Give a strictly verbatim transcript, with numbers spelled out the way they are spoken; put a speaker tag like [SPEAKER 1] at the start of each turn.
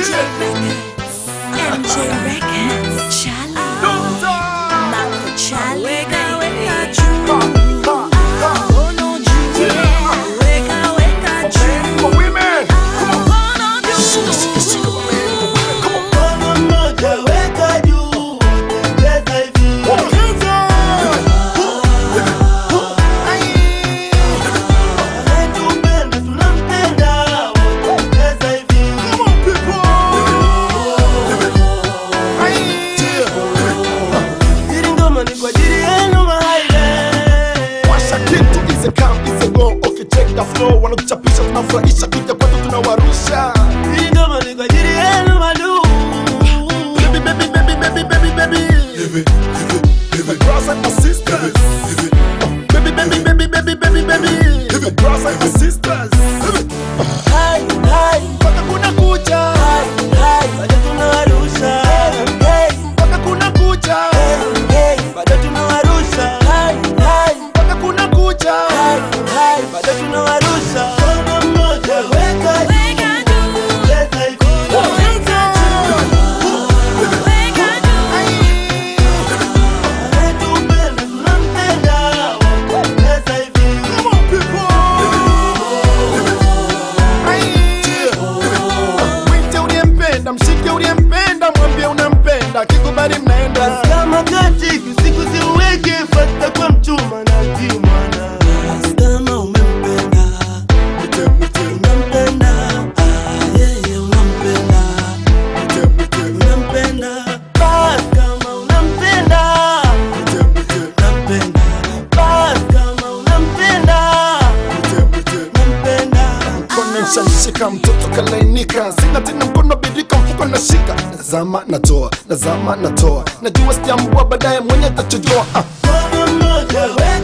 [SPEAKER 1] J Records, M J Records, Charlie, Marco Charlie, weka weka juu, mkono juu, weka weka juu, mkono juu, mkono mmoja weka juu, tembeza hivi, anayetupenda tunampenda, tembeza hivi.
[SPEAKER 2] Wanakuchapisha tunafurahisha kuja kwetu tunawarusha.
[SPEAKER 1] Hii ngoma ni kwa ajili yenu madu.
[SPEAKER 2] Baby baby baby baby baby baby. My brothers and my sisters. Baby baby baby baby baby baby. My brothers and my sisters.
[SPEAKER 1] Hai hai
[SPEAKER 2] Paka kuna kucha.
[SPEAKER 1] hai hai bado tunawarusha. Hey
[SPEAKER 2] Paka kuna kucha.
[SPEAKER 1] hey bado tunawarusha. Hai hai
[SPEAKER 2] Paka kuna kucha.
[SPEAKER 1] hai hai bado tunawarusha. Mkono mmoja weka juu, tembeza hivi. Anayetupenda tunampenda, tembeza hivi.
[SPEAKER 2] Mwite uliyempenda, mshike uliyempenda, mwambie unampenda, kikubali mnaenda.
[SPEAKER 1] Kama katika siku ziweke fata kwa mchuma na kimwana. Kama umempenda, unampenda, ah yeye unampenda, unampenda. Bas kama unampenda, unampenda. Bas kama unampenda, unampenda.
[SPEAKER 2] Mkono nishashika mtoto kalainika, sina tena mkono birika mfuko nashika. Nazama natoa, nazama natoa, najua sijambua baadaye mwenye tachojoa.
[SPEAKER 1] Mkono mmoja weka